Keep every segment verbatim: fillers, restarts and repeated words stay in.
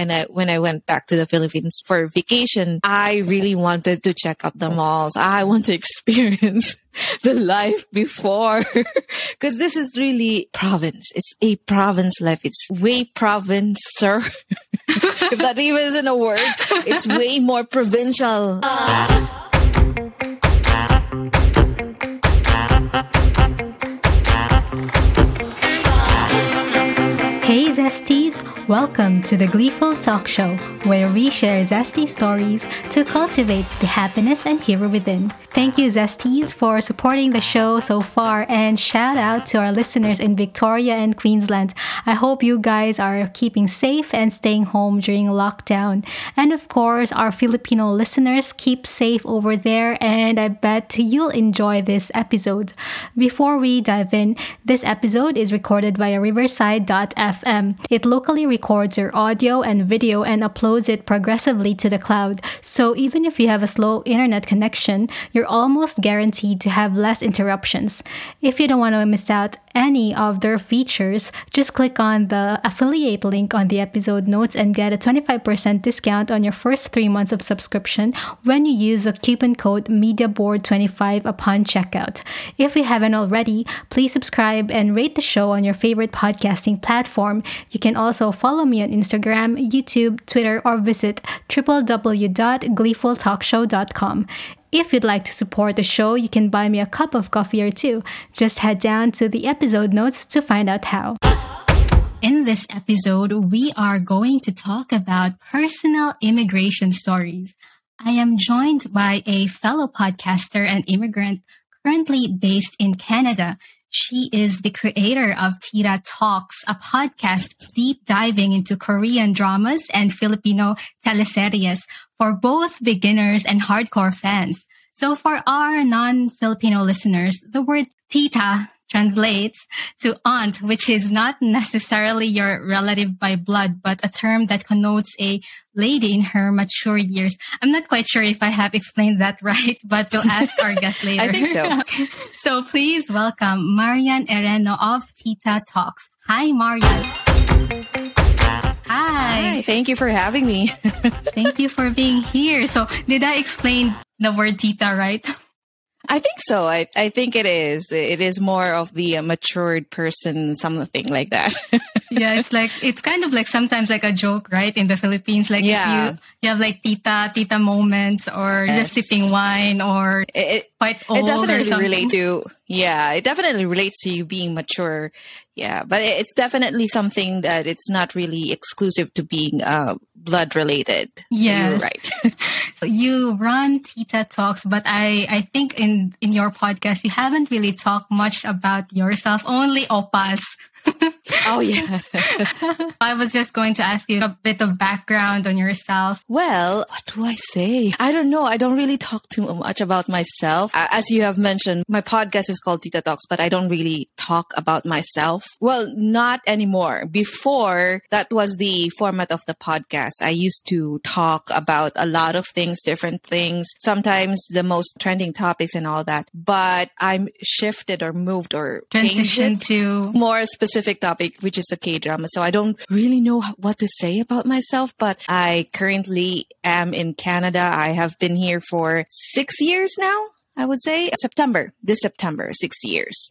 And I, when I went back to the Philippines for vacation, I really wanted to check out the malls. I want to experience the life before, because this is really province. It's a province life. It's way provincer. If that even isn't a word, it's way more provincial. Hey Zesties! Welcome to the Gleeful Talk Show, where we share zesty stories to cultivate the happiness and hero within. Thank you Zesties for supporting the show so far, and shout out to our listeners in Victoria and Queensland. I hope you guys are keeping safe and staying home during lockdown. And of course, our Filipino listeners, keep safe over there, and I bet you'll enjoy this episode. Before we dive in, this episode is recorded via riverside dot f m. It locally records your audio and video and uploads it progressively to the cloud. So even if you have a slow internet connection, you're almost guaranteed to have less interruptions. If you don't want to miss out any of their features, just click on the affiliate link on the episode notes and get a twenty-five percent discount on your first three months of subscription when you use the coupon code media board twenty-five upon checkout. If you haven't already, please subscribe and rate the show on your favorite podcasting platform. You can also follow me on Instagram, YouTube, Twitter, or visit w w w dot gleeful talk show dot com. If you'd like to support the show, you can buy me a cup of coffee or two. Just head down to the episode notes to find out how. In this episode, we are going to talk about personal immigration stories. I am joined by a fellow podcaster and immigrant currently based in Canada. She is the creator of Tita Talks, a podcast deep diving into Korean dramas and Filipino teleseries for both beginners and hardcore fans. So for our non-Filipino listeners, the word tita translates to aunt, which is not necessarily your relative by blood, but a term that connotes a lady in her mature years. I'm not quite sure if I have explained that right, but we'll ask our guest later. I think so. Okay. So please welcome Marian Ereno of Tita Talks. Hi, Marian. Hi. Hi. Thank you for having me. Thank you for being here. So did I explain the word tita right? I think so. I, I think it is. It is more of the uh, matured person, something like that. Yeah, it's like, it's kind of like sometimes like a joke, right? In the Philippines, like yeah. if you, you have like tita, tita moments, or yes. just sipping wine, or it, it, quite old it definitely or something. relates to, yeah, it definitely relates to you being mature. Yeah, but it, it's definitely something that it's not really exclusive to being uh, blood related. Yes. So you're right. So you run Tita Talks, but I, I think in, in your podcast, you haven't really talked much about yourself, only opas. Oh, yeah. I was just going to ask you a bit of background on yourself. Well, what do I say? I don't know. I don't really talk too much about myself. As you have mentioned, my podcast is called Tita Talks, but I don't really talk about myself. Well, not anymore. Before, that was the format of the podcast. I used to talk about a lot of things, different things, sometimes the most trending topics and all that. But I'm shifted or moved or Transition changed it to more specific topic, which is the K-drama. So I don't really know what to say about myself, but I currently am in Canada. I have been here for six years now. I would say September, this September, six years.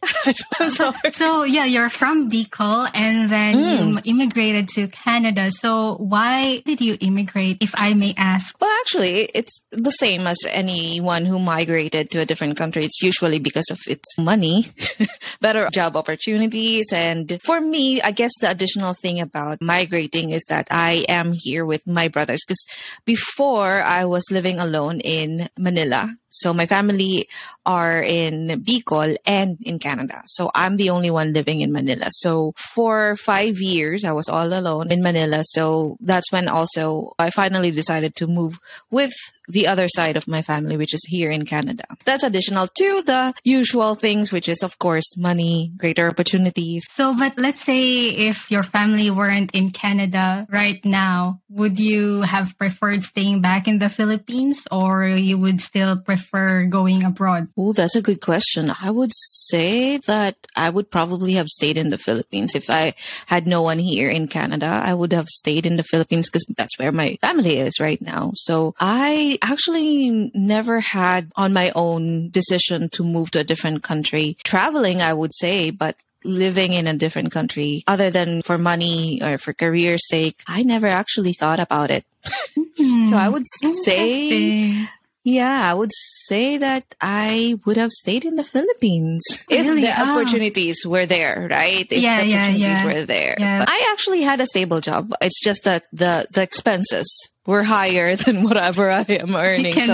So yeah, you're from Bicol and then mm. you immigrated to Canada. So why did you immigrate, if I may ask? Well, actually, it's the same as anyone who migrated to a different country. It's usually because of its money, better job opportunities. And for me, I guess the additional thing about migrating is that I am here with my brothers, because before I was living alone in Manila. So my family are in Bicol and in Canada. So I'm the only one living in Manila. So for five years, I was all alone in Manila. So that's when also I finally decided to move with the other side of my family, which is here in Canada. That's additional to the usual things, which is, of course, money, greater opportunities. So, but let's say if your family weren't in Canada right now, would you have preferred staying back in the Philippines, or you would still prefer going abroad? Oh, that's a good question. I would say that I would probably have stayed in the Philippines. If I had no one here in Canada, I would have stayed in the Philippines because that's where my family is right now. So I actually never had on my own decision to move to a different country. Traveling, I would say, but living in a different country, other than for money or for career's sake, I never actually thought about it. Hmm, so I would say, interesting. yeah, I would say that I would have stayed in the Philippines if Really? the Ah. opportunities were there, right? If Yeah, the yeah, opportunities yeah. were there. Yeah. But I actually had a stable job. It's just that the, the expenses were higher than whatever I am I earning. can So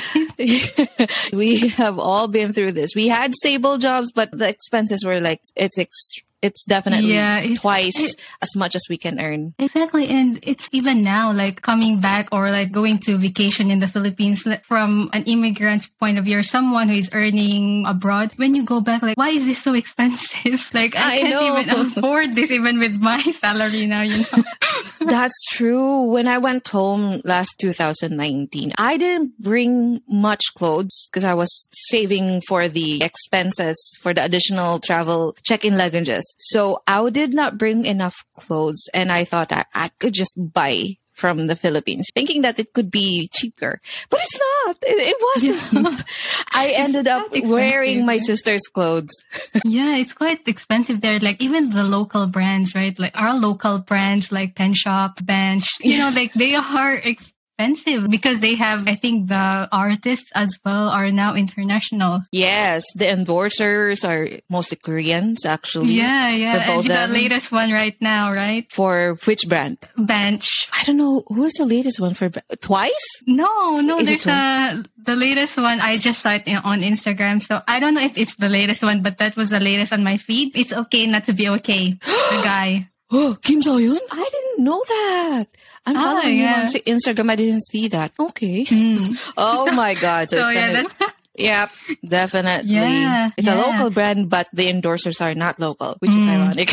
relate. we have all been through this. We had stable jobs, but the expenses were like, it's ex- it's definitely Yeah, it's- twice it- as much as we can earn. Exactly. And it's even now, like coming back or like going to vacation in the Philippines like, from an immigrant's point of view, or someone who is earning abroad. When you go back, like, why is this so expensive? Like, I, I can't know. even afford this even with my salary now, you know? That's true. When I went home last two thousand nineteen, I didn't bring much clothes because I was saving for the expenses for the additional travel check-in luggages. So I did not bring enough clothes, and I thought I, I could just buy from the Philippines, thinking that it could be cheaper. But it's not. It, it wasn't. I ended up quite wearing my expensive. sister's clothes. Yeah, it's quite expensive there. Like even the local brands, right? Like our local brands like Pen Shop, Bench, you know, like they are expensive because they have, I think the artists as well are now international. Yes, the endorsers are mostly Koreans, actually. Yeah, yeah. For both And the them. latest one right now, right? For which brand? Bench. I don't know. Who is the latest one for Twice? No, no, Is it there's a, the latest one. I just saw it in, on Instagram. So I don't know if it's the latest one, but that was the latest on my feed. It's okay not to be okay. The guy. Oh, Kim So-yeon? I didn't know that. I'm Oh, following yeah. him on Instagram. I didn't see that. Okay. Mm. Oh my God. So, So it's yeah, gonna- that, Yep, definitely. Yeah, it's a yeah. local brand, but the endorsers are not local, which is Mm. ironic.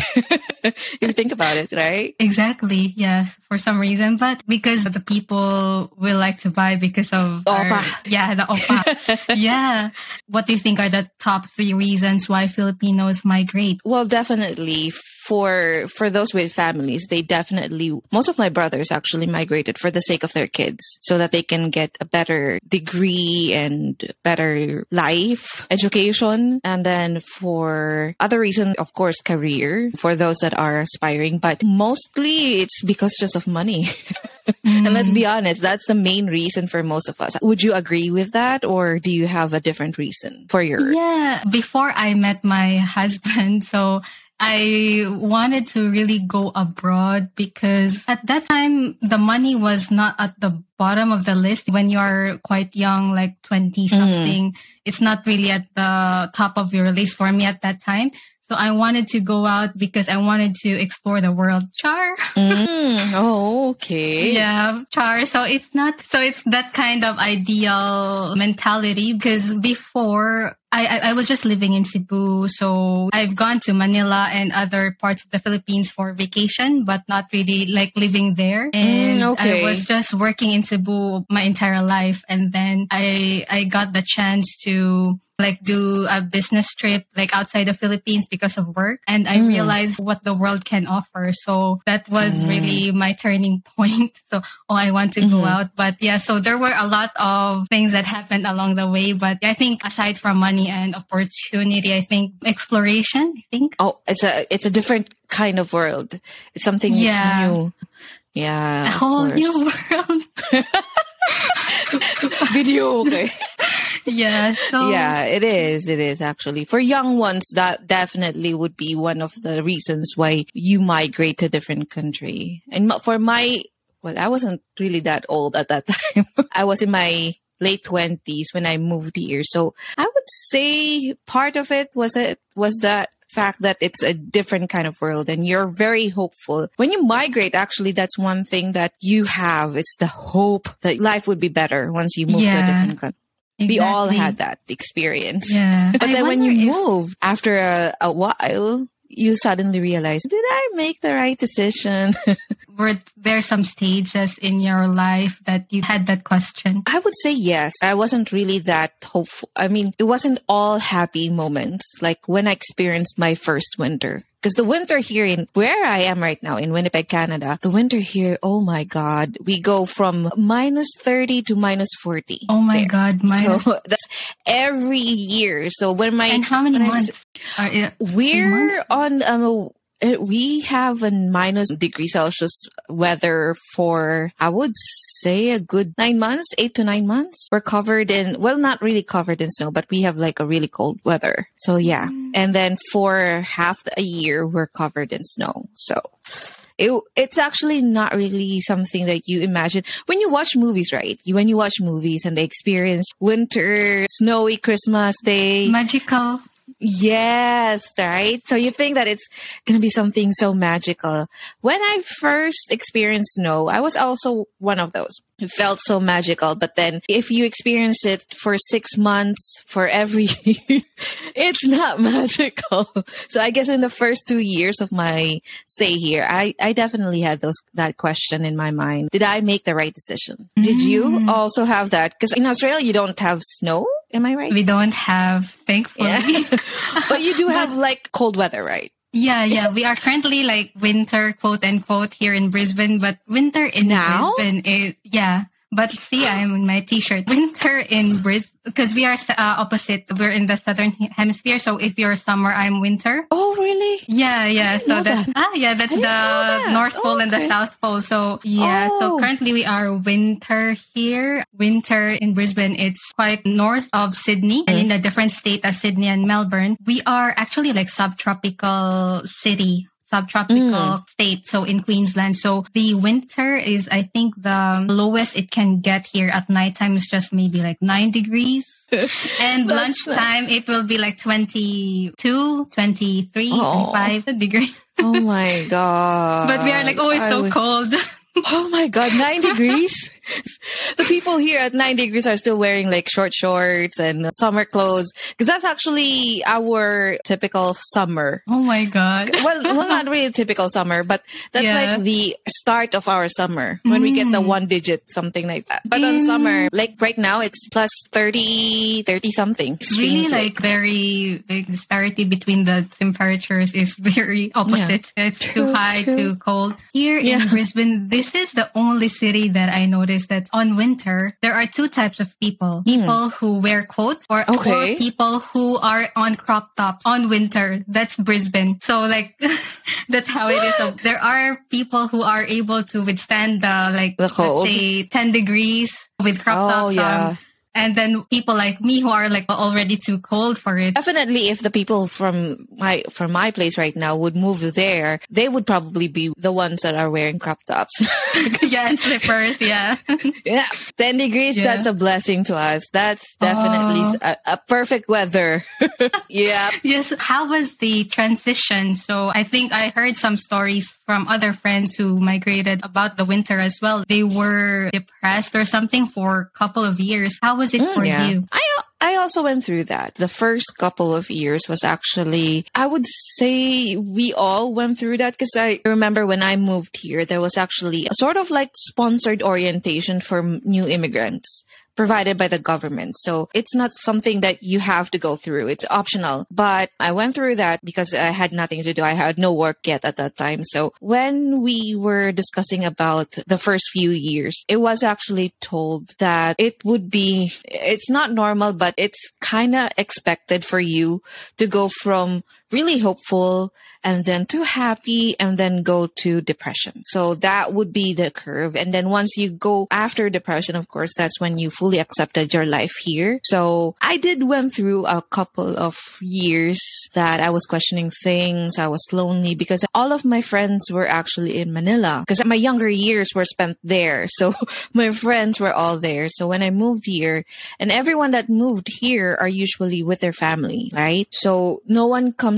if you think about it, right? exactly. Yeah, for some reason, but because the people will like to buy because of our- Opa. yeah, the opa. Yeah. What do you think are the top three reasons why Filipinos migrate? Well, definitely for for those with families, they definitely, most of my brothers actually migrated for the sake of their kids so that they can get a better degree and better life, education. And then for other reasons, of course, career for those that are aspiring, but mostly it's because just of money. And let's be honest, that's the main reason for most of us. Would you agree with that, or do you have a different reason for your? Yeah. Before I met my husband, so I wanted to really go abroad because at that time, the money was not at the bottom of the list. When you're quite young, like twenty something, it's not really at the top of your list for me at that time. So I wanted to go out because I wanted to explore the world. Char. Mm, oh, okay. Yeah, char. So it's not, so it's that kind of ideal mentality because before I, I, I was just living in Cebu. So I've gone to Manila and other parts of the Philippines for vacation, but not really like living there. And Mm, okay. I was just working in Cebu my entire life. And then I, I got the chance to like do a business trip like outside the Philippines because of work. And I realized what the world can offer. So that was really my turning point. So, oh, I want to go out. But yeah, so there were a lot of things that happened along the way. But I think aside from money and opportunity, I think exploration, I think. Oh, it's a it's a different kind of world. It's something Yeah. it's new. Yeah, A of whole course. new world. Video, okay. Yeah. So Yeah, it is. It is actually. For young ones, that definitely would be one of the reasons why you migrate to a different country. And ma- for my, well, I wasn't really that old at that time. I was in my late twenties when I moved here. So I would say part of it was it was that fact that it's a different kind of world and you're very hopeful. When you migrate, actually, that's one thing that you have. It's the hope that life would be better once you move Yeah. to a different country. Exactly. We all had that experience. Yeah. But I then when you wonder if- move, after a, a while, you suddenly realize, did I make the right decision? were there some stages in your life that you had that question? I would say yes. I wasn't really that hopeful. I mean, it wasn't all happy moments. Like when I experienced my first winter. Because the winter here in where I am right now in Winnipeg, Canada, the winter here, oh my God, we go from minus thirty to minus forty. Oh my there. God, minus. So that's every year. So when my And how many when I- months? Are it, We're months? on, um, uh, we have a minus degree Celsius weather for, I would say, a good nine months, eight to nine months. We're covered in, well, not really covered in snow, but we have like a really cold weather. So yeah. And then for half a year, we're covered in snow. So it, it's actually not really something that you imagine when you watch movies, right? You, when you watch movies and they experience winter, snowy Christmas Day. Magical. Yes, right? So you think that it's going to be something so magical. When I first experienced snow, I was also one of those. It felt so magical. But then if you experience it for six months, for every year, it's not magical. So I guess in the first two years of my stay here, I, I definitely had those that question in my mind. Did I make the right decision? Mm. Did you also have that? Because in Australia, you don't have snow. Am I right? We don't have, thankfully. Yeah. But you do have like cold weather, right? Yeah, yeah. We are currently like winter, quote unquote, here in Brisbane. But winter in Now? Brisbane is, yeah. But see, I'm in my t-shirt. Winter in Brisbane, because we are uh, opposite. We're in the southern hemisphere. So if you're summer, I'm winter. Oh, really? Yeah, yeah. didn't So know that's, that. ah, yeah, that's I the didn't know that. North Pole Oh, and the okay. South Pole. So yeah, Oh. so currently we are winter here. Winter in Brisbane, it's quite north of Sydney and in a different state as Sydney and Melbourne. We are actually like subtropical city. Subtropical Mm. state, so in Queensland. So the winter is, I think, the lowest it can get here at nighttime is just maybe like nine degrees. And That's lunchtime, it will be like twenty-two, twenty-three, Oh. twenty-five degrees. Oh my God. But we are like, oh, it's I so would- cold. Oh my God, nine degrees? The people here at nine degrees are still wearing like short shorts and summer clothes. Because that's actually our typical summer. Oh my God. Well, well, not really typical summer, but that's Yeah. like the start of our summer when we get the one digit, something like that. But on Mm. summer, like right now, it's plus thirty, thirty something. Really, Extremes, like very big disparity between the temperatures is very opposite. It's too True, high, true. too cold. Here Yeah. in Brisbane, this is the only city that I noticed that on winter, there are two types of people. People who wear coats or, Okay. or people who are on crop tops on winter. That's Brisbane. So like, that's how it is. So there are people who are able to withstand the like, The cold. let's say ten degrees with crop Oh, tops yeah. on. And then people like me who are like already too cold for it. Definitely, if the people from my from my place right now would move there, they would probably be the ones that are wearing crop tops. Yeah, and slippers, yeah. Yeah, ten degrees. Yeah. That's a blessing to us. That's definitely Oh. a, a perfect weather. Yeah. Yes, how was the transition? So I think I heard some stories from other friends who migrated about the winter as well. They were depressed or something for a couple of years. How was it for Yeah. you? I I also went through that. The first couple of years was actually, I would say we all went through that because I remember when I moved here, there was actually a sort of like sponsored orientation for m- new immigrants provided by the government. So it's not something that you have to go through. It's optional. But I went through that because I had nothing to do. I had no work yet at that time. So when we were discussing about the first few years, it was actually told that it would be, it's not normal, but it's kind of expected for you to go from really hopeful and then to happy and then go to depression. So that would be the curve. And then once you go after depression, of course, that's when you fully accepted your life here. So I did went through a couple of years that I was questioning things. I was lonely because all of my friends were actually in Manila because my younger years were spent there. So my friends were all there. So when I moved here, and everyone that moved here are usually with their family, right? So no one comes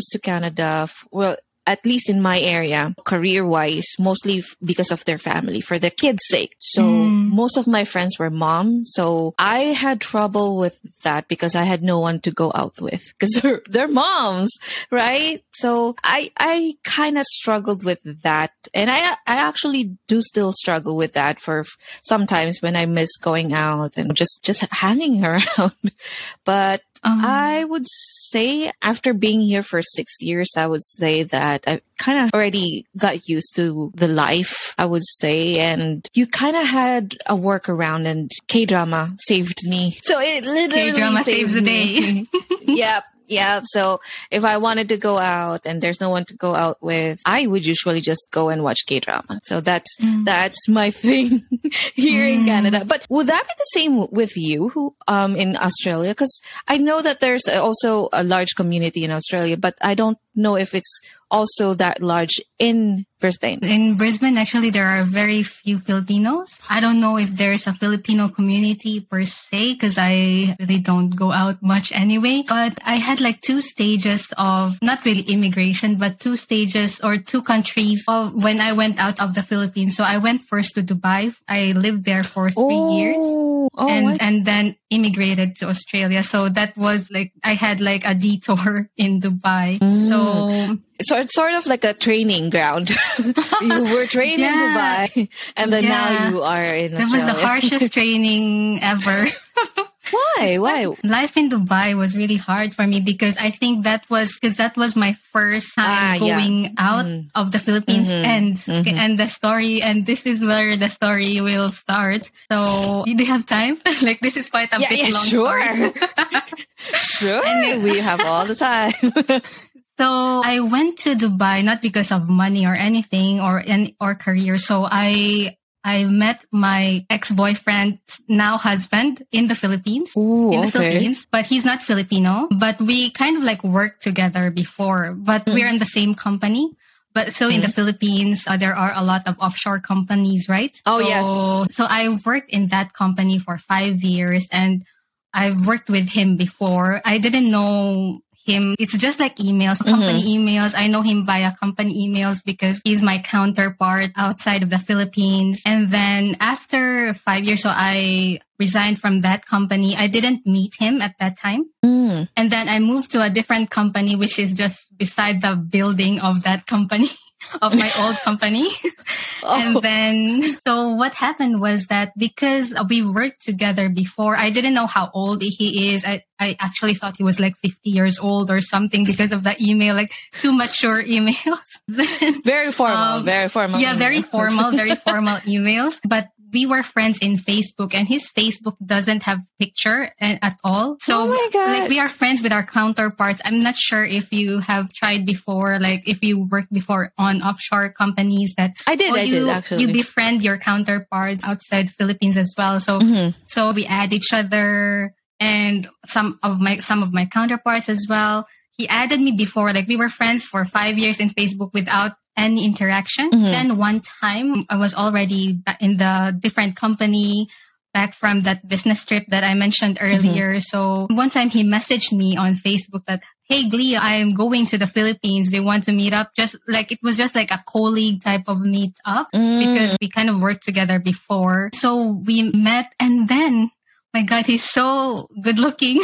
comes to Canada, well, at least in my area, career-wise, mostly f- because of their family, for their kids' sake. So mm. most of my friends were moms. So I had trouble with that because I had no one to go out with because they're, they're moms, right? So I, I kind of struggled with that. And I, I actually do still struggle with that for sometimes when I miss going out and just, just hanging around. But Um, I would say after being here for six years, I would say that I kind of already got used to the life, I would say. And you kind of had a workaround, and K-drama saved me. So it literally K-drama saves the day. Yep. Yeah. So if I wanted to go out and there's no one to go out with, I would usually just go and watch K-drama. So that's, mm. that's my thing here mm. in Canada. But would that be the same with you who, um, in Australia? Cause I know that there's also a large community in Australia, but I don't know if it's also that large in Brisbane. In Brisbane, actually, there are very few Filipinos. I don't know if there's a Filipino community per se, because I really don't go out much anyway. But I had like two stages of, not really immigration, but two stages or two countries of when I went out of the Philippines. So I went first to Dubai. I lived there for three oh. years. Oh, and what? and then immigrated to Australia. So that was like, I had like a detour in Dubai. Mm. So... So it's sort of like a training ground. You were trained yeah. in Dubai, and then yeah. now you are in Australia. That was the harshest training ever. Why? Why? Life in Dubai was really hard for me because I think that was because that was my first time ah, going yeah. out mm. of the Philippines mm-hmm. and mm-hmm. and the story, and this is where the story will start. So, do you have time? Like, this is quite a yeah, bit yeah, long sure. story. Sure, and we have all the time. So I went to Dubai not because of money or anything or any or career. So I I met my ex-boyfriend, now husband, in the Philippines. Ooh, in the okay. Philippines, but he's not Filipino. But we kind of like worked together before. But mm. we're in the same company. But so mm. in the Philippines, uh, there are a lot of offshore companies, right? Oh so, yes. So I worked in that company for five years, and I've worked with him before. I didn't know him. It's just like emails, company mm-hmm. emails. I know him via company emails because he's my counterpart outside of the Philippines. And then after five years, so I resigned from that company. I didn't meet him at that time. Mm. And then I moved to a different company, which is just beside the building of that company. Of my old company. Oh. And then, so what happened was that because we worked together before, I didn't know how old he is. I, I actually thought he was like fifty years old or something because of the email, like too mature emails. Very formal, um, very formal. Yeah, very formal, very formal emails. But we were friends in Facebook, and his Facebook doesn't have picture at all. So oh my God. Like we are friends with our counterparts. I'm not sure if you have tried before, like if you worked before on offshore companies that I did, oh, I you, did actually. You befriend your counterparts outside Philippines as well. So mm-hmm. so we add each other and some of my some of my counterparts as well. He added me before, like we were friends for five years in Facebook without any interaction. Mm-hmm. Then one time I was already in the different company back from that business trip that I mentioned earlier. Mm-hmm. So one time he messaged me on Facebook that, hey, Glee, I am going to the Philippines. They want to meet up. Just like, it was just like a colleague type of meet up mm. because we kind of worked together before. So we met, and then, my God, he's so good looking.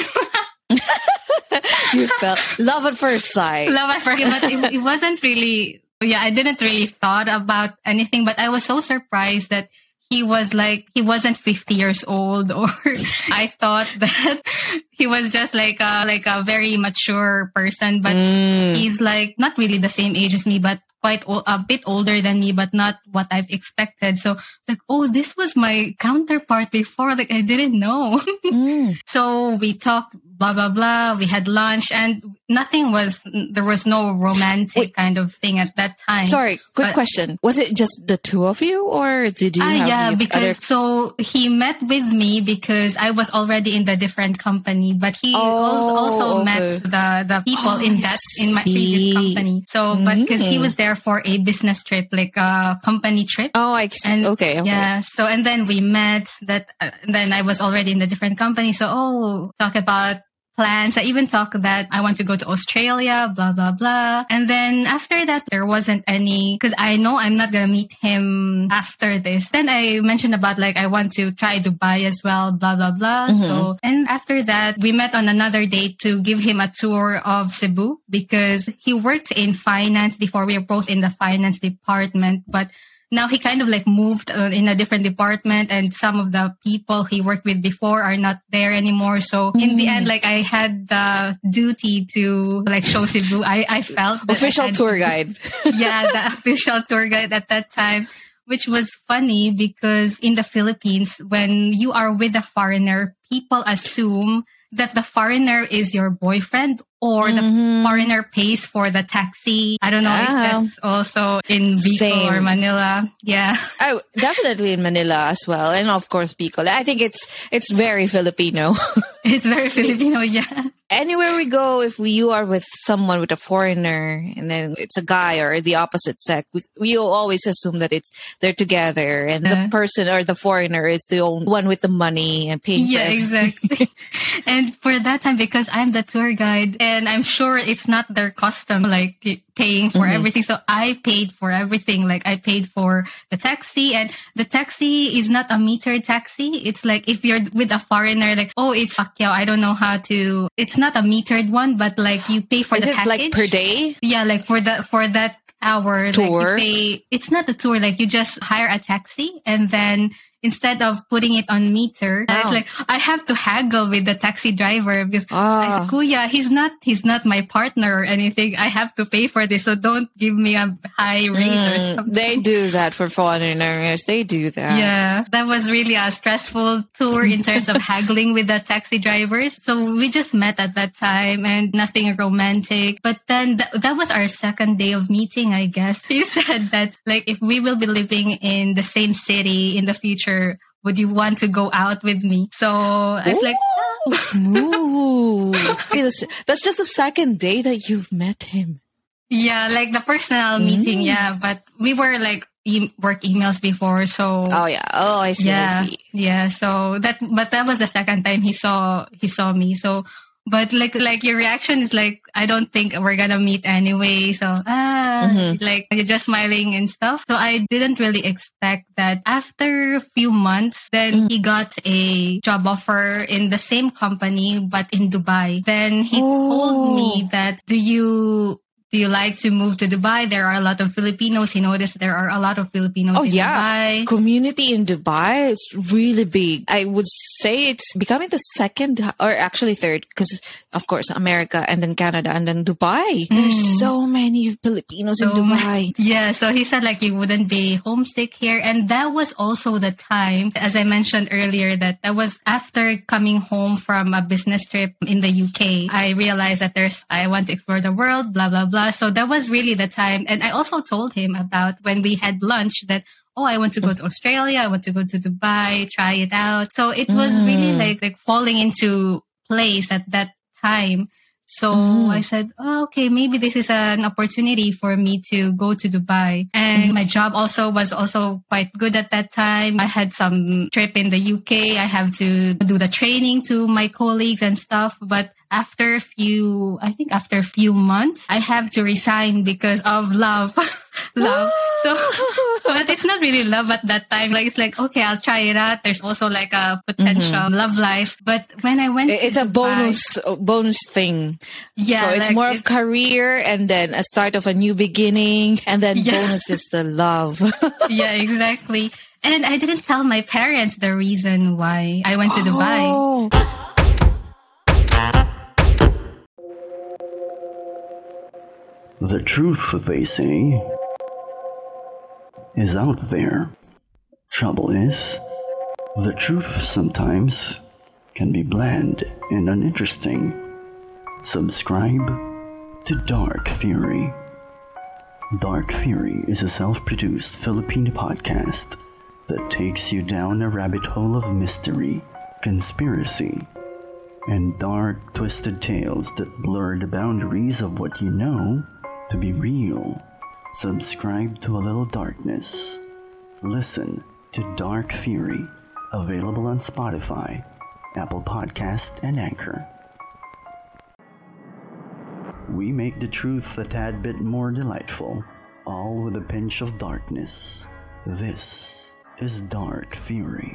You felt love at first sight. Love at first, but it, it wasn't really... Yeah, I didn't really thought about anything, but I was so surprised that he was like, he wasn't fifty years old, or I thought that he was just like a, like a very mature person, but mm. he's like not really the same age as me, but quite o- a bit older than me, but not what I've expected. So like, oh, this was my counterpart before. Like, I didn't know. Mm. So we talked, blah, blah, blah. We had lunch, and nothing was, there was no romantic Wait. kind of thing at that time. Sorry, quick but, question. Was it just the two of you, or did you uh, have yeah, because other... so he met with me because I was already in the different company, but he oh, also, also okay. met the, the people oh, in that, in my previous company. So, but because mm. he was there for a business trip, like a company trip. Oh, I see. And, okay, okay. Yeah. So, and then we met that, uh, then I was already in the different company. So, oh, talk about plans. I even talked that I want to go to Australia, blah, blah, blah. And then after that, there wasn't any, because I know I'm not going to meet him after this. Then I mentioned about like, I want to try Dubai as well, blah, blah, blah. Mm-hmm. So, and after that, we met on another date to give him a tour of Cebu because he worked in finance before. We were both in the finance department, but now he kind of like moved uh, in a different department and some of the people he worked with before are not there anymore. So mm. in the end, like I had the duty to like show Cebu. I, I felt that official had, tour guide. Yeah, the official tour guide at that time, which was funny because in the Philippines, when you are with a foreigner, people assume that the foreigner is your boyfriend or mm-hmm. the foreigner pays for the taxi. I don't know yeah. if that's also in Bicol Same. or Manila. Yeah. Oh, definitely in Manila as well. And of course, Bicol. I think it's it's very Filipino. It's very Filipino, yeah. Anywhere we go, if we, you are with someone, with a foreigner, and then it's a guy or the opposite sex, we, we always assume that it's they're together and yeah. the person or the foreigner is the only one with the money and paying yeah, for everything. Exactly. And for that time, because I'm the tour guide, and I'm sure it's not their custom, like paying for mm-hmm. everything. So I paid for everything. Like I paid for the taxi, and the taxi is not a metered taxi. It's like if you're with a foreigner, like, oh, it's Pacquiao. I don't know how to, it's not a metered one, but like you pay for is the it package. Like per day? Yeah, like for the, for that hour. Tour? Like you pay, it's not a tour. Like you just hire a taxi and then instead of putting it on meter, oh. it's like I have to haggle with the taxi driver because oh. I said, Kuya, he's not he's not my partner or anything. I have to pay for this, so don't give me a high rate mm, or something. They do that for foreigners. They do that. Yeah, that was really a stressful tour in terms of haggling with the taxi drivers. So we just met at that time and nothing romantic. But then th- that was our second day of meeting, I guess. He said that like if we will be living in the same city in the future, would you want to go out with me? So I was like, oh, smooth. Hey, that's, that's just the second day that you've met him. Yeah, like the personal mm. meeting. Yeah, but we were like e- work emails before. So oh yeah, oh I see. Yeah, I see. Yeah. So that, but that was the second time he saw he saw me. So. But like like your reaction is like, I don't think we're gonna meet anyway. So ah, mm-hmm. like you're just smiling and stuff. So I didn't really expect that. After a few months, then mm-hmm. he got a job offer in the same company but in Dubai. Then he oh. told me that, do you do you like to move to Dubai? There are a lot of Filipinos. He noticed there are a lot of Filipinos oh, in yeah. Dubai. Community in Dubai is really big. I would say it's becoming the second or actually third because, of course, America and then Canada and then Dubai. Mm. There's so many Filipinos so, in Dubai. Yeah, so he said like you wouldn't be homesick here. And that was also the time, as I mentioned earlier, that that was after coming home from a business trip in the U K. I realized that there's, I want to explore the world, blah, blah, blah. So that was really the time. And I also told him about when we had lunch that, oh, I want to go to Australia. I want to go to Dubai, try it out. So it was mm. really like, like falling into place at that time. So mm. I said, oh, okay, maybe this is an opportunity for me to go to Dubai. And mm. my job also was also quite good at that time. I had some trip in the U K. I have to do the training to my colleagues and stuff. But after a few, I think after a few months, I have to resign because of love. love. So, but it's not really love at that time. Like, it's like, okay, I'll try it out. There's also like a potential mm-hmm. love life. But when I went it's to a Dubai, bonus, bonus thing. Yeah. So it's like more of career and then a start of a new beginning. And then yeah. bonus is the love. Yeah, exactly. And I didn't tell my parents the reason why I went to Dubai. Oh. The truth, they say, is out there. Trouble is, the truth sometimes can be bland and uninteresting. Subscribe to Dark Theory. Dark Theory is a self-produced Filipino podcast that takes you down a rabbit hole of mystery, conspiracy, and dark, twisted tales that blur the boundaries of what you know to be real. Subscribe to A Little Darkness. Listen to Dark Theory, available on Spotify, Apple Podcast, and Anchor. we make the truth a tad bit more delightful, all with a pinch of darkness. This is Dark Theory.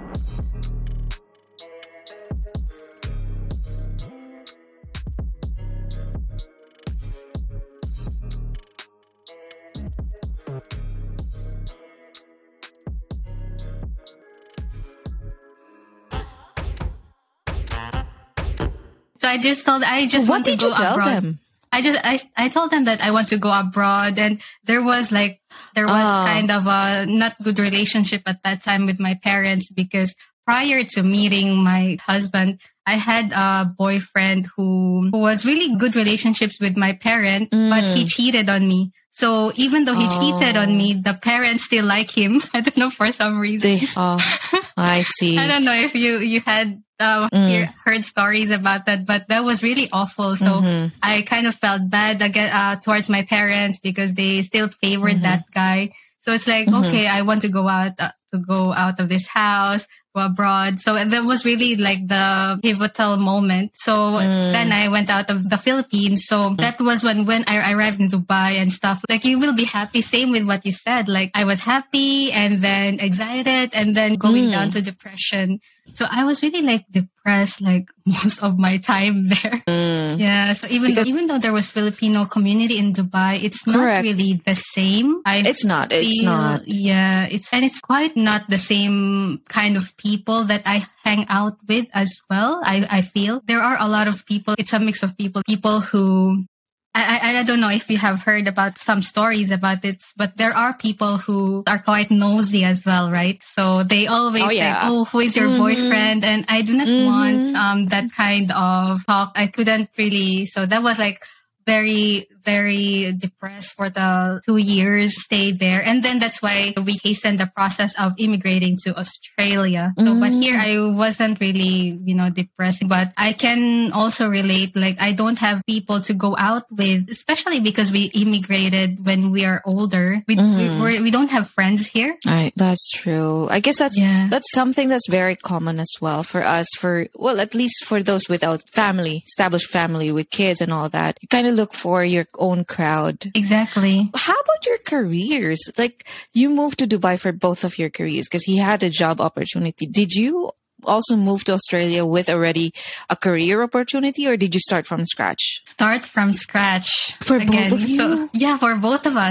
So I just told I just So want what to did go you tell abroad. them? I just I I told them that I want to go abroad, and there was like there was Ah. kind of a not good relationship at that time with my parents, because prior to meeting my husband, I had a boyfriend who who was really good relationships with my parents, but he cheated on me. So even though he Oh. cheated on me, the parents still like him. I don't know, for some reason. They, oh, I see. I don't know if you you had uh, Mm. hear, heard stories about that, but that was really awful. So Mhm. I kind of felt bad again uh, towards my parents because they still favored Mhm. that guy. So it's like, Mhm. okay, I want to go out uh, to go out of this house, go abroad. So that was really like the pivotal moment. So Mm. then I went out of the Philippines. So that was when when I arrived in Dubai and stuff. Like, you will be happy. Same with what you said. Like, I was happy and then excited and then going Mm. down to depression. So I was really like depressed like most of my time there. Mm. Yeah. So even Because- though, even though there was Filipino community in Dubai, it's not Correct. really the same. I It's not. It's feel- not. Yeah. It's and it's quite not the same kind of people that I hang out with as well. I I feel there are a lot of people. It's a mix of people. People who. I, I I don't know if you have heard about some stories about this, but there are people who are quite nosy as well, right? So they always Oh, say, yeah. "Oh, who is your Mhm. boyfriend?" And I do not Mhm. want um that kind of talk. I couldn't really. So that was like very, very depressed for the two years stay there. And then that's why we hastened the process of immigrating to Australia. So, but Mm. here I wasn't really, you know, depressed, but I can also relate, like, I don't have people to go out with, especially because we immigrated when we are older. We, Mhm. we, we're, we don't have friends here. I, that's true. I guess that's Yeah. that's something that's very common as well for us. For well, at least for those without family, established family with kids and all that, you kind of look for your own crowd. Exactly. How about your careers? Like, you moved to Dubai for both of your careers because he had a job opportunity. Did you also move to Australia with already a career opportunity, or did you start from scratch? Start from scratch. For both again. of you? So, yeah, for both of us.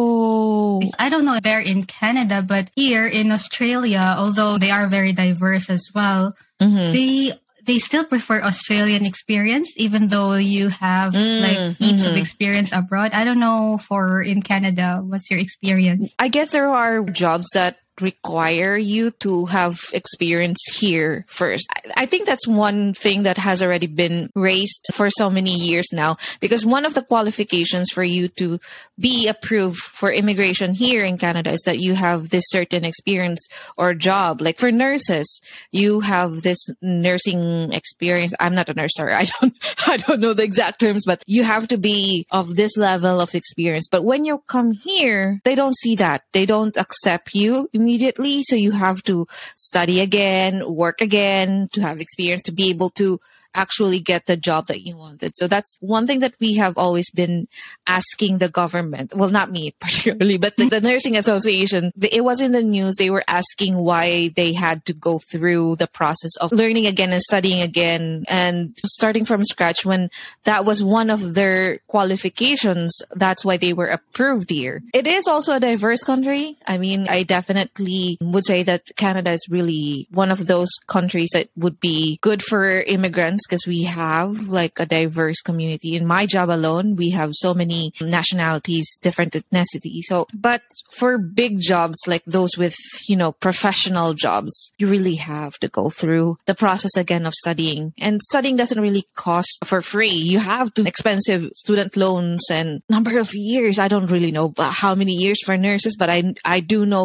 Oh, I don't know there in Canada, but here in Australia, although they are very diverse as well, Mhm. they they still prefer Australian experience, even though you have Mm, like heaps of mhm. experience abroad. I don't know for in Canada, what's your experience? I guess there are jobs that require you to have experience here first. I, I think that's one thing that has already been raised for so many years now, because one of the qualifications for you to be approved for immigration here in Canada is that you have this certain experience or job. Like for nurses, you have this nursing experience. I'm not a nurse, sorry. I don't, I don't know the exact terms, but you have to be of this level of experience. But when you come here, they don't see that. They don't accept you immediately. So you have to study again, work again to have experience to be able to actually get the job that you wanted. So that's one thing that we have always been asking the government. Well, not me particularly, but the, the Nursing Association. The, it was in the news. They were asking why they had to go through the process of learning again and studying again and starting from scratch when that was one of their qualifications. That's why they were approved here. It is also a diverse country. I mean, I definitely would say that Canada is really one of those countries that would be good for immigrants, because we have like a diverse community. In my job alone, we have so many nationalities, different ethnicities. So, but for big jobs like those with, you know, professional jobs, you really have to go through the process again of studying. And studying doesn't really cost for free. You have to expensive student loans and number of years. I don't really know how many years for nurses, but I, I do know for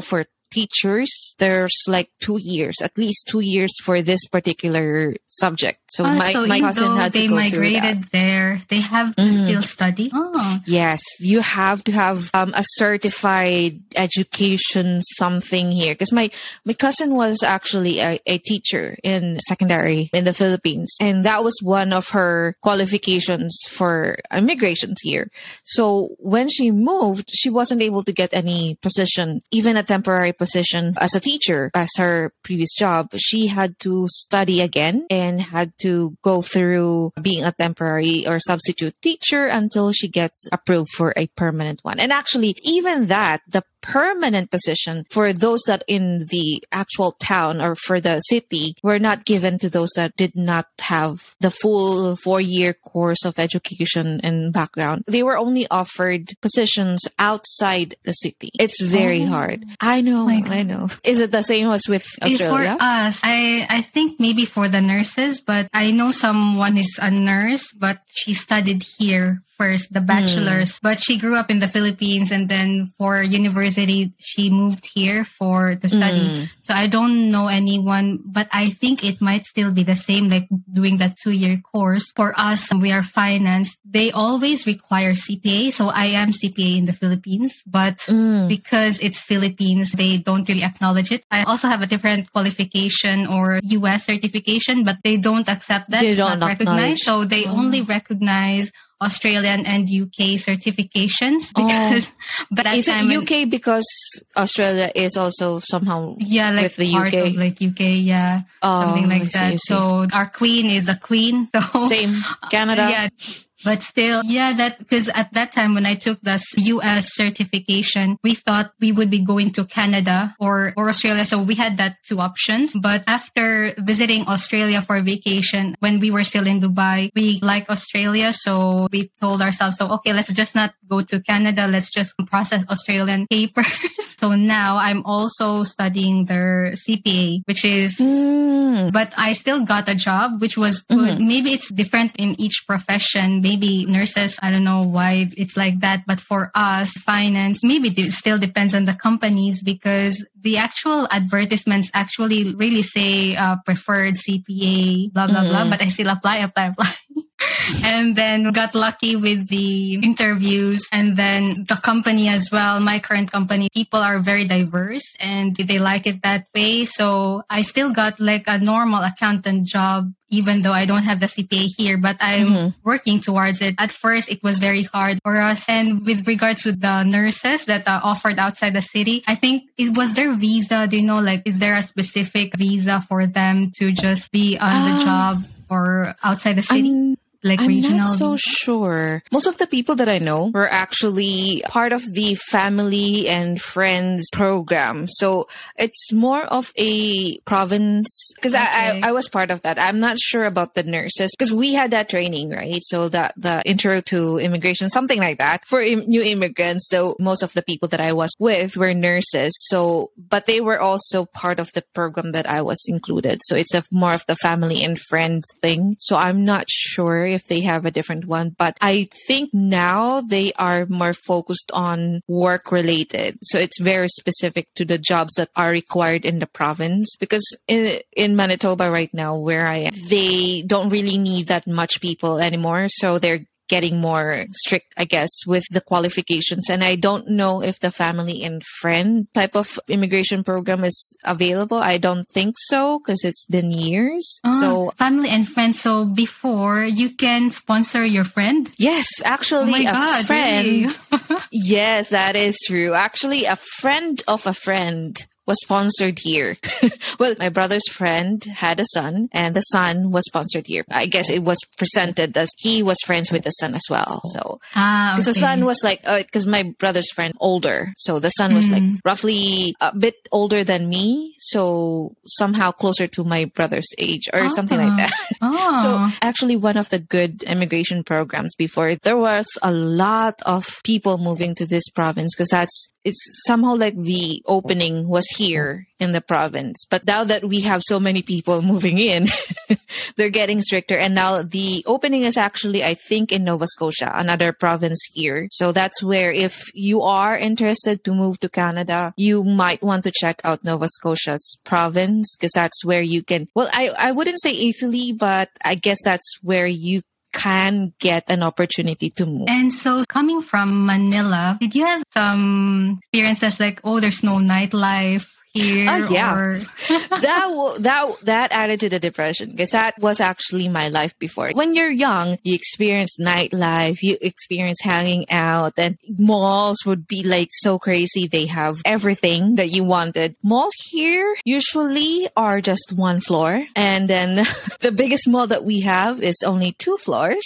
teachers, there's like two years, at least two years for this particular subject. So oh, my, so my cousin had they to go migrated through that. there, they have to mm. still study. Oh, yes, you have to have um, a certified education something here. Because my my cousin was actually a, a teacher in secondary in the Philippines, and that was one of her qualifications for immigrations here. So when she moved, she wasn't able to get any position, even a temporary position as a teacher, as her previous job. She had to study again and had to go through being a temporary or substitute teacher until she gets approved for a permanent one. And actually, even that, the permanent position for those that in the actual town or for the city were not given to those that did not have the full four-year course of education and background. They were only offered positions outside the city. It's very oh. hard. I know, I know. Is it the same as with Australia? For us, I, I think maybe for the nurses, but I know someone who's a nurse, but she studied here first, the bachelor's, mm. but she grew up in the Philippines, and then for university, she moved here for to study. Mm. So I don't know anyone, but I think it might still be the same, like doing that two-year course. For us, we are finance. They always require C P A. So I am C P A in the Philippines, but mm. because it's Philippines, they don't really acknowledge it. I also have a different qualification or U S certification, but they don't accept that. They it's don't not recognized. So they oh. only recognize Australian and U K certifications because oh. but that is it time U K because Australia is also somehow yeah like with the part U K of like U K yeah oh, something like I see, that I see. So our queen is the queen, so same Canada yeah. But still, yeah, that because at that time when I took the U S certification, we thought we would be going to Canada or, or Australia. So we had that two options. But after visiting Australia for vacation, when we were still in Dubai, we liked Australia. So we told ourselves, so, okay, let's just not go to Canada. Let's just process Australian papers. So now I'm also studying their C P A, which is, mm. but I still got a job, which was good. Mm-hmm. Maybe it's different in each profession. Maybe nurses, I don't know why it's like that. But for us, finance, maybe it still depends on the companies because the actual advertisements actually really say uh, preferred C P A, blah, blah, mm-hmm. blah. But I still apply, apply, apply. And then got lucky with the interviews and then the company as well. My current company, people are very diverse and they like it that way. So I still got like a normal accountant job, even though I don't have the C P A here, but I'm mm-hmm. working towards it. At first, it was very hard for us. And with regards to the nurses that are offered outside the city, I think it was their visa. Do you know, like, is there a specific visa for them to just be on uh, the job or outside the city? I'm- Like I'm regional? not so sure. Most of the people that I know were actually part of the family and friends program. So it's more of a province because okay. I, I I was part of that. I'm not sure about the nurses because we had that training, right? So that the intro to immigration, something like that for im- new immigrants. So most of the people that I was with were nurses. So, but they were also part of the program that I was included. So it's a more of the family and friends thing. So I'm not sure if they have a different one, but I think now they are more focused on work related. So it's very specific to the jobs that are required in the province because in, in Manitoba right now where I am, they don't really need that much people anymore. So they're getting more strict, I guess, with the qualifications. And I don't know if the family and friend type of immigration program is available. I don't think so because it's been years. Oh, so family and friends. So before you can sponsor your friend? Yes, actually oh my a God, friend. Really? Yes, that is true. Actually, a friend of a friend was sponsored here. Well, my brother's friend had a son and the son was sponsored here. I guess it was presented as he was friends with the son as well. So, ah, because okay. the son was like, because uh, my brother's friend older. So the son was mm. like roughly a bit older than me. So somehow closer to my brother's age or oh. something like that. Oh. So actually one of the good immigration programs before, there was a lot of people moving to this province because that's it's somehow like the opening was here in the province. But now that we have so many people moving in, they're getting stricter. And now the opening is actually, I think, in Nova Scotia, another province here. So that's where if you are interested to move to Canada, you might want to check out Nova Scotia's province, because that's where you can, well, I, I wouldn't say easily, but I guess that's where you can get an opportunity to move. And so coming from Manila, did you have some experiences like, oh, there's no nightlife here? Oh, yeah. Or... that, w- that, that added to the depression, because that was actually my life before. When you're young, you experience nightlife, you experience hanging out, and malls would be like so crazy. They have everything that you wanted. Malls here usually are just one floor. And then the biggest mall that we have is only two floors.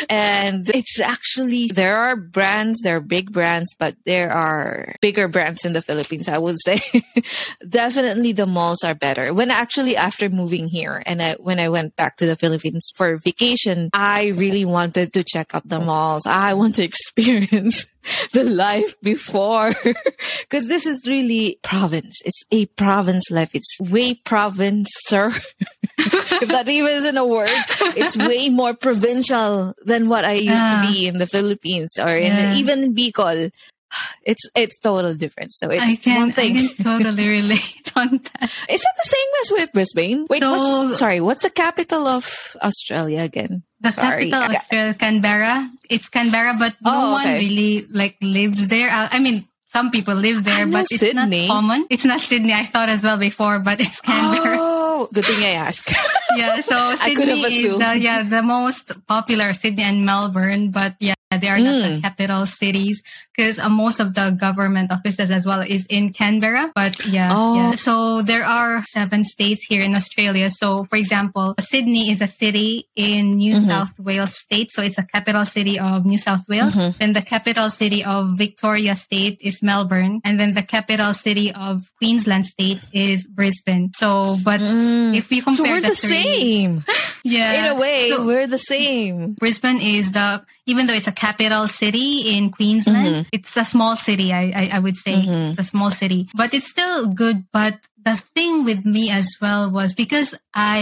And it's actually, there are brands, there are big brands, but there are bigger brands in the Philippines, I would say. Definitely the malls are better. When actually after moving here and I, when I went back to the Philippines for vacation, I really wanted to check out the malls. I want to experience the life before, because this is really province. It's a province life. It's way provincer. If that even isn't a word, it's way more provincial than what I used uh, to be in the Philippines or in yeah. the, even in Bicol. It's it's total different. So it's I can, one thing. I can totally relate on that. Is it the same as with Brisbane? Wait, so, what's, sorry, what's the capital of Australia again? The sorry. capital of Australia, Canberra. It's Canberra, but no oh, okay. one really like lives there. I, I mean, some people live there, but it's Sydney. not common. It's not Sydney. I thought as well before, but it's Canberra. Oh, the thing I asked. Yeah, so Sydney is the, yeah, the most popular, Sydney and Melbourne, but yeah, they are not mm. the capital cities, because uh, most of the government offices as well is in Canberra. But yeah, oh. yeah, so there are seven states here in Australia. So for example, Sydney is a city in New mm-hmm. South Wales state. So it's a capital city of New South Wales. Mm-hmm. Then the capital city of Victoria state is Melbourne. And then the capital city of Queensland state is Brisbane. So, but mm. if you compare so we're the, the three, same. Yeah. In a way, so we're the same. Brisbane is the, even though it's a capital city in Queensland, mm-hmm. it's a small city, I, I, I would say. Mm-hmm. It's a small city. But it's still good. But the thing with me as well was because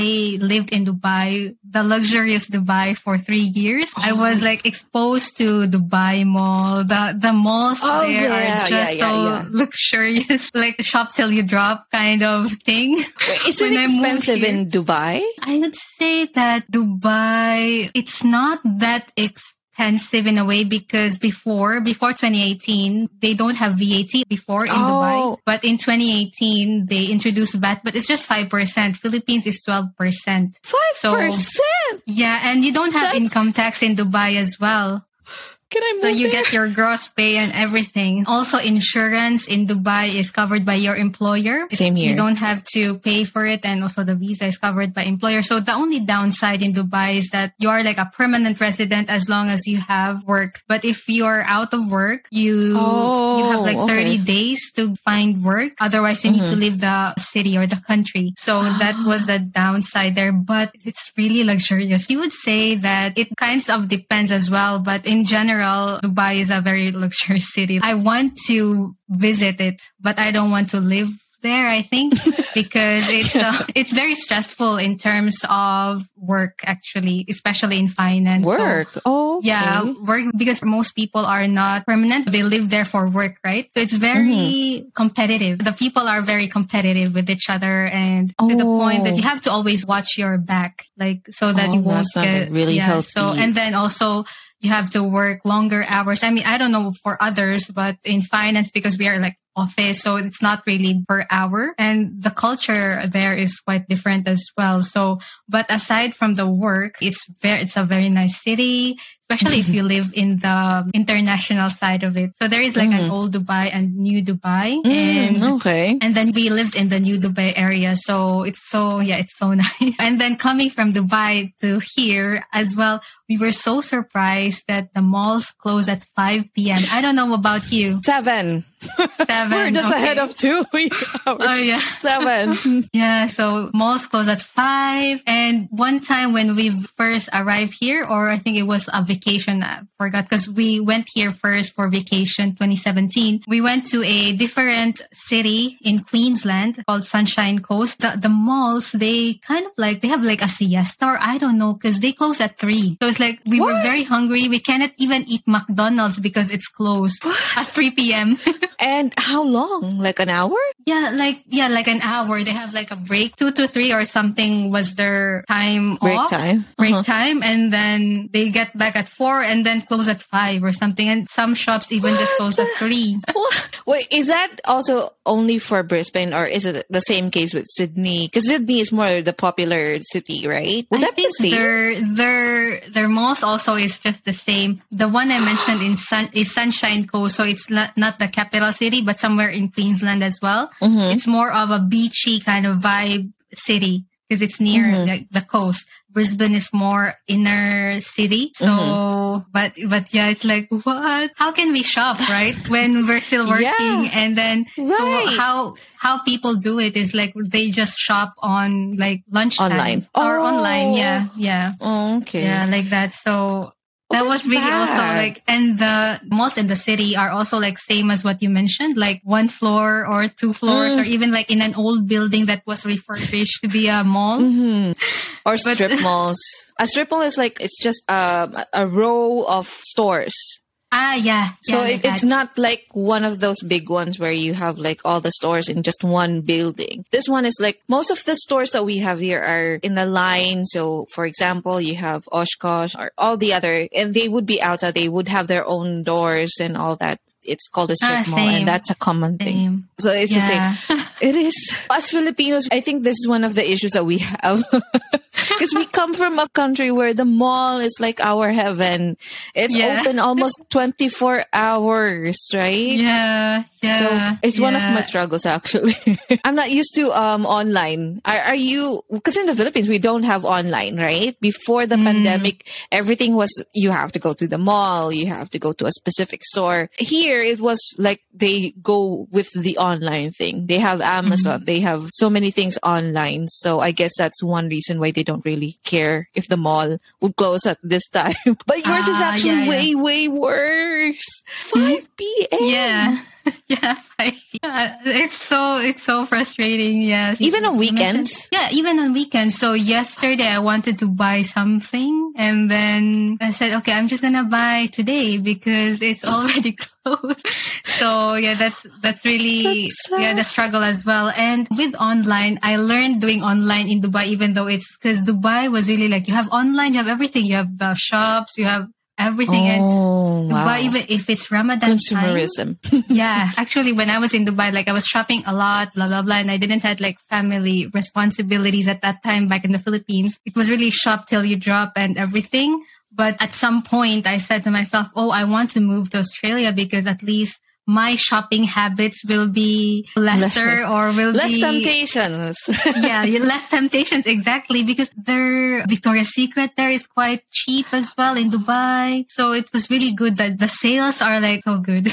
I lived in Dubai, the luxurious Dubai for three years. Oh. I was like exposed to Dubai Mall. The the malls oh, there yeah, are just yeah, yeah, so yeah. luxurious, like shop till you drop kind of thing. Wait, is it expensive here, in Dubai? I would say that Dubai, it's not that expensive. Expensive in a way, because before before twenty eighteen they don't have V A T before in oh. Dubai, but in twenty eighteen they introduced V A T, but it's just five percent. Philippines is twelve percent. Five percent. Yeah, and you don't have That's... income tax in Dubai as well. Can I move So you there? get your gross pay and everything. Also, insurance in Dubai is covered by your employer. Same here. You don't have to pay for it. And also the visa is covered by employer. So the only downside in Dubai is that you are like a permanent resident as long as you have work. But if you're out of work, you, oh, you have like thirty okay. days to find work. Otherwise, you mm-hmm. need to leave the city or the country. So that was the downside there. But it's really luxurious. You would say that it kind of depends as well. But in general, Dubai is a very luxurious city. I want to visit it, but I don't want to live there, I think, because it's uh, it's very stressful in terms of work, actually, especially in finance. Work? So, oh, okay. Yeah, work, because most people are not permanent. They live there for work, right? So it's very mm-hmm. competitive. The people are very competitive with each other, and oh. to the point that you have to always watch your back, like, so that oh, you won't that's not get really yeah, healthy. So, and then also, you have to work longer hours. I mean, I don't know for others, but in finance, because we are like office, so it's not really per hour. And the culture there is quite different as well. So, but aside from the work, it's very, it's a very nice city, especially if you live in the international side of it. So there is like mm. an old Dubai and new Dubai. Mm, and okay. And then we lived in the new Dubai area. So it's so, yeah, it's so nice. And then coming from Dubai to here as well, we were so surprised that the malls close at five p.m. I don't know about you. Seven. Seven. We're just okay. ahead of two hours. Oh, yeah. Seven. Yeah, so malls close at five. And one time when we first arrived here, or I think it was a vacation, vacation. I forgot because we went here first for vacation twenty seventeen. We went to a different city in Queensland called Sunshine Coast. The, the malls, they kind of like, they have like a siesta or I don't know because they close at three. So it's like we What? were very hungry. We cannot even eat McDonald's because it's closed at three p.m. And how long? Like an hour? Yeah, like yeah, like an hour. They have like a break, two to three or something was their time Break off. time. Break Uh-huh. time, and then they get back at four, and then close at five or something. And some shops even just close at three. What? Wait, is that also only for Brisbane, or is it the same case with Sydney? Because Sydney is more the popular city, right? Would I that be think the same? their their their malls also is just the same. The one I mentioned in Sun is Sunshine Coast, so it's not not the capital city, but somewhere in Queensland as well. Mm-hmm. It's more of a beachy kind of vibe city because it's near Mm-hmm. the, the coast. Brisbane is more inner city. So, Mm-hmm. but, but yeah, it's like, what? How can we shop, right? When we're still working. Yeah. And then Right. so how, how people do it is like, they just shop on like lunchtime. Online. Or Oh. online. Yeah. Yeah. Oh, okay. Yeah. Like that. So, that Oh, was that's really also bad. like, and the malls in the city are also like same as what you mentioned, like one floor or two floors, Mm. or even like in an old building that was refurbished to be a mall. Mm-hmm. Or But- strip malls. A strip mall is like, it's just um, a row of stores. Ah, yeah. So yeah, it, like it's that. not like one of those big ones where you have like all the stores in just one building. This one is like most of the stores that we have here are in a line. So for example, you have Oshkosh or all the other, and they would be outside. They would have their own doors and all that. It's called a strip Ah, mall, same. and that's a common thing. Same. So it's Yeah. the same. It is. As Filipinos, I think this is one of the issues that we have. Because we come from a country where the mall is like our heaven. It's Yeah. open almost twenty-four hours, right? Yeah. Yeah. So it's one of yeah. my struggles, actually. I'm not used to um online. Are, are you, because in the Philippines, we don't have online, right? Before the Mm. pandemic, everything was, you have to go to the mall, you have to go to a specific store. Here, it was like they go with the online thing. They have Amazon, Mm-hmm. they have so many things online. So I guess that's one reason why they don't really care if the mall would close at this time. But yours is Ah, actually yeah, yeah. way, way worse. five p.m. Yeah. Yeah, I, yeah, it's so it's so frustrating. Yes, Even on You weekends? mentioned- Yeah, even on weekends. So yesterday I wanted to buy something, and then I said, okay, I'm just gonna buy today because it's already closed. So yeah, that's that's really That's yeah the sad. struggle as well. And with online, I learned doing online in Dubai, even though it's because Dubai was really like you have online, you have everything, you have the shops, you have everything, and Oh, wow. Dubai, even if it's Ramadan time, Consumerism. yeah, actually, when I was in Dubai, like I was shopping a lot, blah blah blah, and I didn't have like family responsibilities at that time back in the Philippines. It was really shop till you drop and everything. But at some point, I said to myself, "Oh, I want to move to Australia because at least my shopping habits will be lesser, Lesser. or will Less be temptations. yeah, yeah, less temptations, exactly, because their Victoria's Secret there is quite cheap as well in Dubai. So it was really good that the sales are like so good.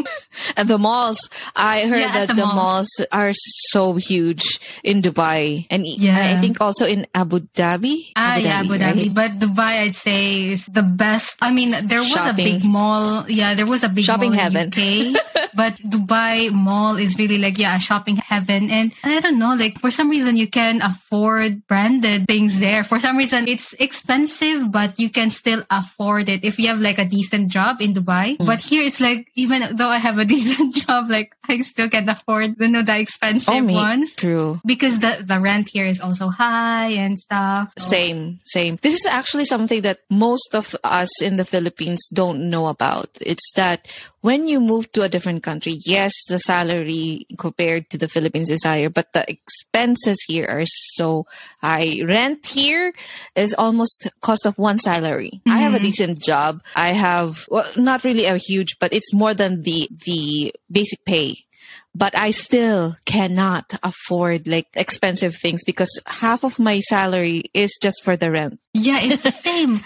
And the malls, I heard Yeah, at that the the malls. malls are so huge in Dubai. And e- Yeah. I think also in Abu Dhabi. Ah, yeah, Abu Dhabi. right? But Dubai, I'd say, is the best. I mean, there was Shopping. a big mall. Yeah, there was a big Shopping mall heaven. in U K. But Dubai Mall is really like, yeah, a shopping heaven. And I don't know, like for some reason you can afford branded things there. For some reason it's expensive, but you can still afford it if you have like a decent job in Dubai. Mm. But here it's like, even though I have a decent job, like I still can't afford, you know, the expensive Oh, me. ones. True. Because the, the rent here is also high and stuff. So- Same, same. This is actually something that most of us in the Philippines don't know about. It's that when you move to a different country, yes, the salary compared to the Philippines is higher, but the expenses here are so high. Rent here is almost cost of one salary. I have a decent job. I have, well, not really a huge, but it's more than the, the basic pay. But I still cannot afford like expensive things because half of my salary is just for the rent. Yeah, it's the same.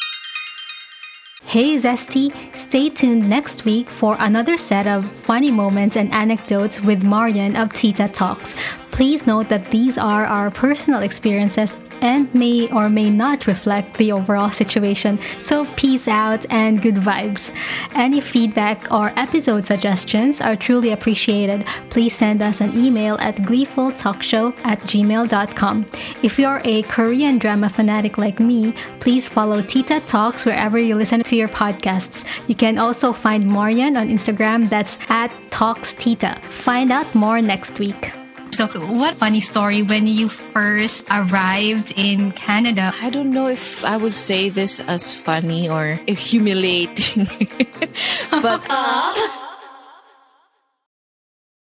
Hey Zesty, stay tuned next week for another set of funny moments and anecdotes with Marian of Tita Talks. Please note that these are our personal experiences and may or may not reflect the overall situation. So peace out and good vibes. Any feedback or episode suggestions are truly appreciated. Please send us an email at gleefultalkshow at gmail dot com. If you're a Korean drama fanatic like me, please follow Tita Talks wherever you listen to your podcasts. You can also find Marian on Instagram. That's at TalksTita. Find out more next week. So, what funny story when you first arrived in Canada? I don't know if I would say this as funny or humiliating, but